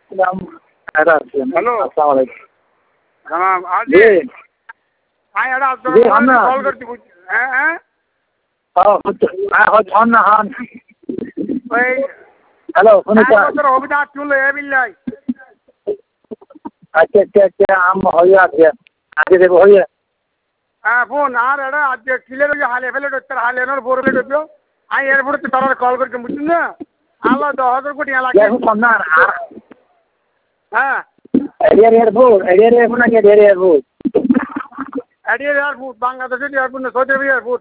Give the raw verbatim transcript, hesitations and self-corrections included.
Hello আসসালামু আলাইকুম। হ্যাঁ আজ জি আয় এটা জি হন না কল করছি হ্যাঁ হ্যাঁ হ্যাঁ হন না হন ওই হ্যালো শুনেছেন বছর অভিধা চুল এ বিল্লাই আচ্ছা আচ্ছা আচ্ছা আম হয়ে আছে আগে দেবো হয়ে হ্যাঁ ফোন আর এটা আজকে কিলের ওই হালে ফেলে ডক্টর হালে এনার বোর ফেলে ডক্টর আমি এরপরে তো তারা কল করছি বুঝছেন না আল্লাহ দশ হাজার কোটি লাগে এখন না আর হ্যাঁ এরিয়ার এয়ারপোর্ট এরিয়ার এয়ারপোর্ট নাকি এরিয়ার এয়ারপোর্ট এডিয়ার এয়ারপোর্ট বাংলাদেশের এয়ারপোর্ট না সৌদি আরবের এয়ারপোর্ট